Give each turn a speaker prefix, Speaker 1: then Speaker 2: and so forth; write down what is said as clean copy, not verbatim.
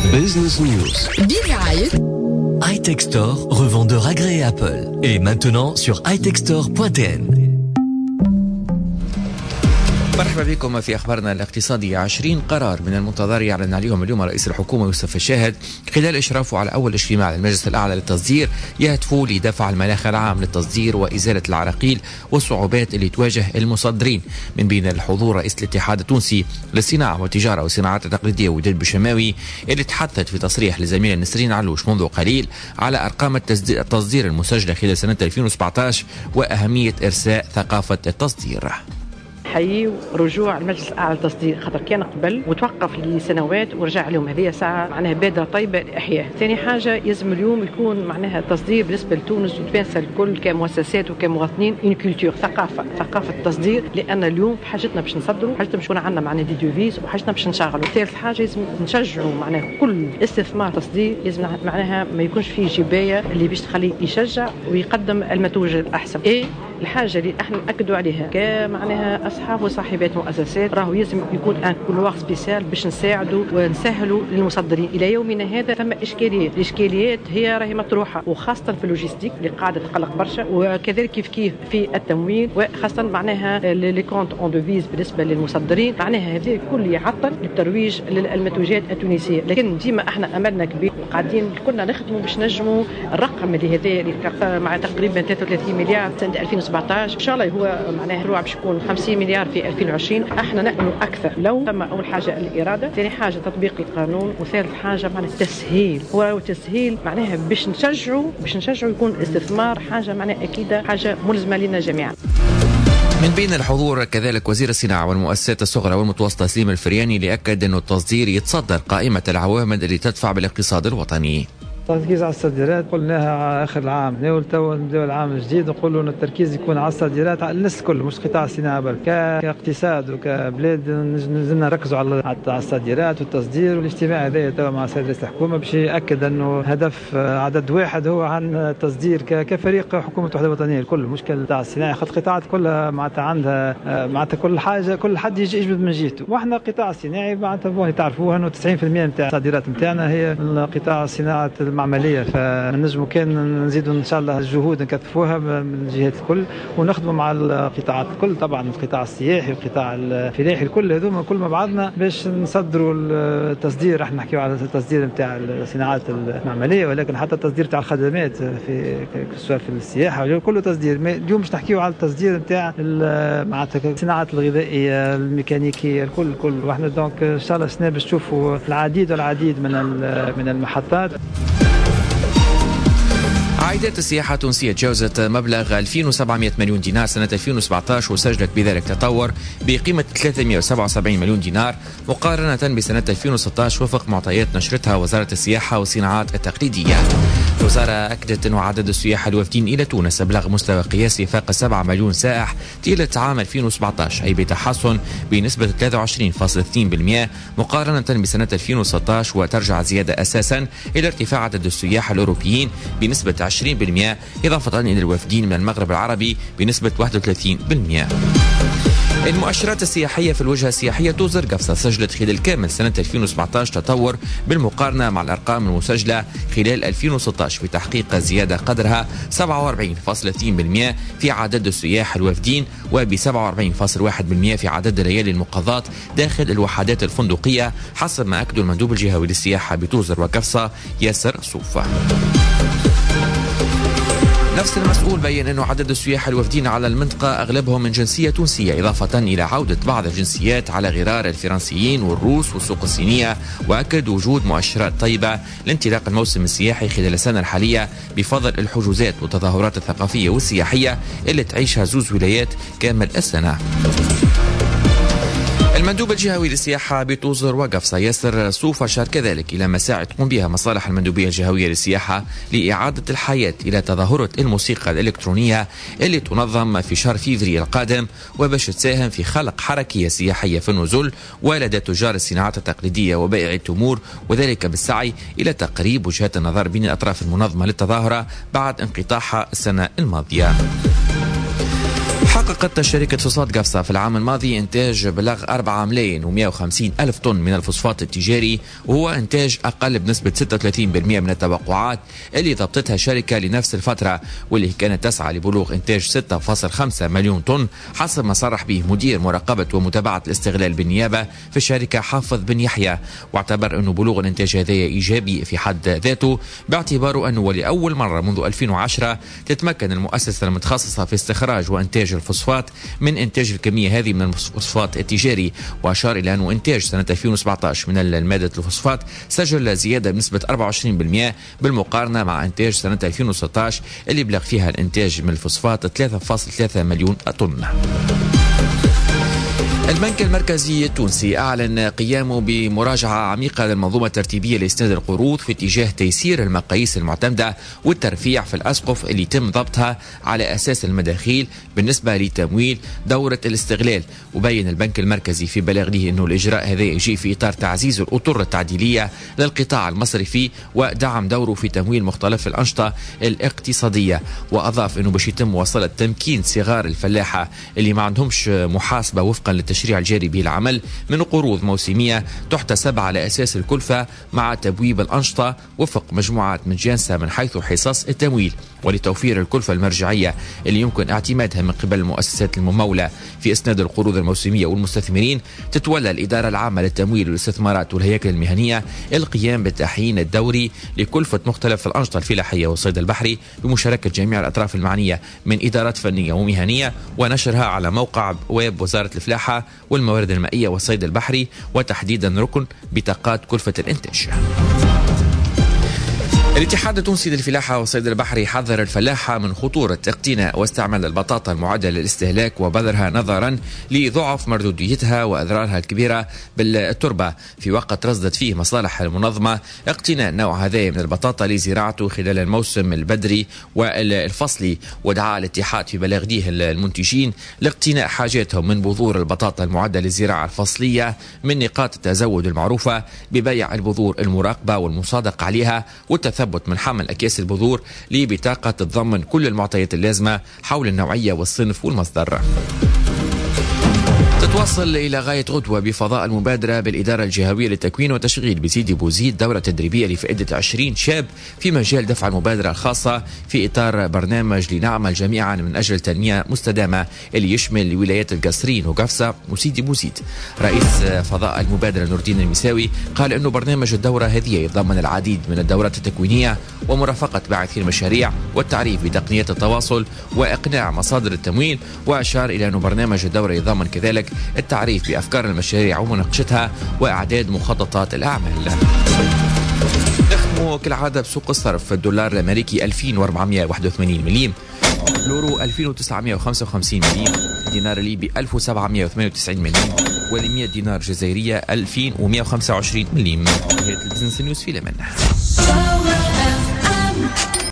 Speaker 1: Business News
Speaker 2: برعاية
Speaker 3: iTech Store, revendeur agréé Apple. Et maintenant sur itechstore.tn.
Speaker 4: مرحبا بكم في أخبارنا الاقتصادية. 20 قرار من المنتظر يعلن عليهم اليوم رئيس الحكومة يوسف الشاهد خلال إشرافه على أول اجتماع للمجلس الأعلى للتصدير، يهدفوا لدفع المناخ العام للتصدير وإزالة العراقيل والصعوبات اللي تواجه المصدرين. من بين الحضور رئيس الاتحاد التونسي للصناعة والتجارة والصناعات التقليدية وداد بشماوي، اللي تحدث في تصريح لزميلنا نسرين علوش منذ قليل على أرقام التصدير المسجلة خلال سنة 2017 وأهمية إرساء ثقافة التصدير.
Speaker 5: حقيقي رجوع المجلس الاعلى للتصدير، خاطر كان قبل وتوقف لسنوات ورجع لهم. هذه ساعه معناها بادره طيبه لاحياء. ثاني حاجه يلزم اليوم يكون معناها التصدير بالنسبه لتونس وتوانسه الكل كمؤسسات وكمواطنين اون كولتور، ثقافه التصدير، لان اليوم في حاجتنا باش نصدروا، حاجتنا باش يكون عندنا معناها دي دوفيز، وحاجتنا باش نشغلوا. ثالث حاجه لازم نشجعوا معناها كل استثمار تصدير، لازم معناها ما يكونش فيه جبايه اللي باش تخليه يشجع ويقدم المنتوج الاحسن. الحاجه اللي احنا ناكدوا عليها كمعناها اصحاب وصاحبات مؤسسات، راهو لازم يكون ان كولوار سبيسيال باش نساعدوا ونسهلوا للمصدرين. الى يومنا هذا ثم اشكاليات، الاشكاليات هي راهي مطروحه، وخاصه في اللوجيستيك اللي قاعده تقلق برشا، وكذلك كيف في التمويل، وخاصه معناها لي كونت اون دوفيز بالنسبه للمصدرين. معناها هذا الكل يعطل الترويج للمنتوجات التونسيه. لكن ديما احنا املنا كبير، قاعدين كنا نخدموا باش نجموا الرقم اللي هذا اللي مع تقريبا 33 مليار سنه 2017 ان شاء الله هو معناها الروع باش يكون 50 مليار في 2020. احنا نأمل اكثر لو ثم اول حاجه الاراده، ثاني حاجه تطبيق القانون، وثالث حاجه معناها التسهيل. هو التسهيل معناها باش نشجعوا يكون الاستثمار حاجه معناها اكيده، حاجه ملزمه لنا جميعا.
Speaker 4: من بين الحضور كذلك وزير الصناعة والمؤسسات الصغرى والمتوسطة سليم الفرياني، اللي أكد أن التصدير يتصدر قائمة العوامل اللي تدفع بالاقتصاد الوطني.
Speaker 6: التركيز على الصادرات قلناها اخر العام، نبداو العام الجديد نقولوا ان التركيز يكون على الصادرات على الناس الكل، مش قطاع الصناعه بل كاقتصاد وكبلاد. نزلنا نركزوا على الصادرات والتصدير. والاجتماع هذا توا مع سيد رئيس الحكومه باش ياكد انه هدف عدد واحد هو عن التصدير كفريق حكومه الوحده الوطنيه الكل، مش قطاع الصناعه. خاطر القطاعات كلها معناتها عندها معناتها كل حاجه، كل حد يجبد من جهته. واحنا القطاع الصناعي معناتها تعرفوها انه 90% نتاع الصادرات نتاعنا هي القطاع الصناعه عمليه، فنجموا كان نزيدوا ان شاء الله الجهود نكثفوها من الجهات الكل، ونخدموا مع القطاعات الكل، طبعا القطاع السياحي والقطاع الفلاحي الكل، هذوما كل مع بعضنا باش نصدروا التصدير. راح نحكيوا على التصدير نتاع الصناعات المعمليه، ولكن حتى التصدير تاع الخدمات في سواء في السياحه كله تصدير. اليوم باش نحكيوا على التصدير نتاع معناتها الصناعات الغذائيه الميكانيكيه الكل. واحنا دونك ان شاء الله السنه باش تشوفوا العديد من المحطات.
Speaker 4: عائدات السياحة التونسية تجاوزت مبلغ 2700 مليون دينار سنة 2017، وسجلت بذلك تطور بقيمة 377 مليون دينار مقارنة بسنة 2016 وفق معطيات نشرتها وزارة السياحة والصناعات التقليدية. الوزارة أكدت أن عدد السياح الوافدين إلى تونس بلغ مستوى قياسي فاق 7 مليون سائح طيلة عام 2017، أي بتحسن بنسبة 23.2% مقارنة بسنة 2016، وترجع زيادة أساسا إلى ارتفاع عدد السياح الأوروبيين بنسبة 20%، إضافة إلى الوافدين من المغرب العربي بنسبة 31%. المؤشرات السياحية في الوجهة السياحية توزر قفصة سجلت خلال كامل سنة 2017 تطور بالمقارنة مع الأرقام المسجلة خلال 2016 بتحقيق زيادة قدرها 47.2% في عدد السياح الوافدين، وب 47.1% في عدد ليالي المقاضاة داخل الوحدات الفندقية، حسب ما أكد المندوب الجهوي للسياحة بتوزر وقفصة ياسر صوفة. نفس المسؤول بين أنه عدد السياح الوافدين على المنطقة أغلبهم من جنسية تونسية، إضافة إلى عودة بعض الجنسيات على غرار الفرنسيين والروس والسوق الصينية، وأكد وجود مؤشرات طيبة لانطلاق الموسم السياحي خلال السنة الحالية بفضل الحجوزات والتظاهرات الثقافية والسياحية اللي تعيشها زوز ولايات كامل السنة. المندوب الجهوي للسياحة بتوزر وقفصة ياسر صوفة أشار كذلك إلى مساعي تقوم بها مصالح المندوبية الجهوية للسياحة لإعادة الحياة إلى تظاهرة الموسيقى الإلكترونية اللي تنظم في شهر فيفري القادم، وباش تساهم في خلق حركية سياحية في النزول ولدى تجار الصناعات التقليدية وبائع التمور، وذلك بالسعي إلى تقريب وجهات النظر بين الأطراف المنظمة للتظاهرة بعد انقطاعها السنة الماضية. حققت شركة فوسفات قفصة في العام الماضي إنتاج بلغ 4,150,000 طن من الفوسفات التجاري، وهو إنتاج أقل بنسبة 36% من التوقعات اللي ضبطتها الشركة لنفس الفترة، واللي كانت تسعى لبلوغ إنتاج 6.5 مليون طن حسب ما صرح به مدير مراقبة ومتابعة الاستغلال بالنيابة في الشركة حافظ بن يحيى. واعتبر أنه بلوغ الإنتاج هذا إيجابي في حد ذاته، باعتباره أنه ولأول مرة منذ 2010 تتمكن المؤسسة المتخصصة في استخراج وإنتاج الفوسفات من إنتاج الكمية هذه من الفوسفات التجاري. وأشار إلى أنه إنتاج سنة 2017 من مادة الفوسفات سجل زيادة بنسبة 24% بالمقارنة مع إنتاج سنة 2016 اللي بلغ فيها الإنتاج من الفوسفات 3.3 مليون طن. البنك المركزي التونسي أعلن قيامه بمراجعة عميقة للمنظومة الترتيبية لإسناد القروض في اتجاه تيسير المقاييس المعتمدة والترفيع في الأسقف اللي تم ضبطها على أساس المداخيل بالنسبة لتمويل دورة الاستغلال. وبين البنك المركزي في بلاغه أنه الإجراء هذا يجي في إطار تعزيز الأطر التعديلية للقطاع المصرفي ودعم دوره في تمويل مختلف الأنشطة الاقتصادية. وأضاف أنه باش يتم مواصلة تمكين صغار الفلاحة اللي ما عندهمش محاسبة وفقا للتشريع الجاري به العمل من قروض موسمية تحتسب على أساس الكلفة مع تبويب الأنشطة وفق مجموعات متجانسة من حيث حصص التمويل، ولتوفير الكلفة المرجعية اللي يمكن اعتمادها من قبل المؤسسات الممولة في إسناد القروض الموسمية والمستثمرين. تتولى الإدارة العامة للتمويل والاستثمارات والهياكل المهنية القيام بالتحيين الدوري لكلفة مختلف الأنشطة الفلاحية والصيد البحري بمشاركة جميع الأطراف المعنية من إدارات فنية ومهنية، ونشرها على موقع ويب وزارة الفلاحة والموارد المائية والصيد البحري، وتحديدا ركن بطاقات كلفة الإنتاج. الاتحاد التونسي للفلاحة والصيد البحري حذر الفلاحة من خطورة اقتناء واستعمال البطاطا المعدة للاستهلاك وبذرها نظرا لضعف مردوديتها وأضرارها الكبيرة بالتربة، في وقت رصدت فيه مصالح المنظمة اقتناء نوع هذا من البطاطا لزراعته خلال الموسم البدري والفصلي. ودعا الاتحاد في بلاغه المنتجين لاقتناء حاجاتهم من بذور البطاطا المعدة للزراعة الفصلية من نقاط التزود المعروفة ببيع البذور المراقبة والمصادق عليها، والتثبت من حمل أكياس البذور لبطاقة تتضمن كل المعطيات اللازمة حول النوعية والصنف والمصدر. تتواصل إلى غاية غدوة بفضاء المبادرة بالإدارة الجهوية للتكوين وتشغيل بسيدي بوزيد دورة تدريبية لفائدة 20 شاب في مجال دفع المبادرة الخاصة في إطار برنامج لنعمل جميعا من أجل تنمية مستدامة اللي يشمل ولايات القصرين وقفصة وسيدي بوزيد. رئيس فضاء المبادرة نور الدين المساوي قال أنه برنامج الدورة هذه يتضمن العديد من الدورات التكوينية ومرافقة باعثي المشاريع والتعريف بتقنيات التواصل وإقناع مصادر التمويل. وأشار إلى أنه برنامج الدورة يتضمن كذلك التعريف بأفكار المشاريع ومناقشتها وإعداد مخططات الأعمال. نختم كالعادة بسوق الصرف. الدولار الأمريكي 2481 مليم، اليورو 2955 مليم، الدينار الليبي 1798 مليم، وال100 دينار جزائرية 2125 مليم. نهاية البزنس نيوز في اليمن.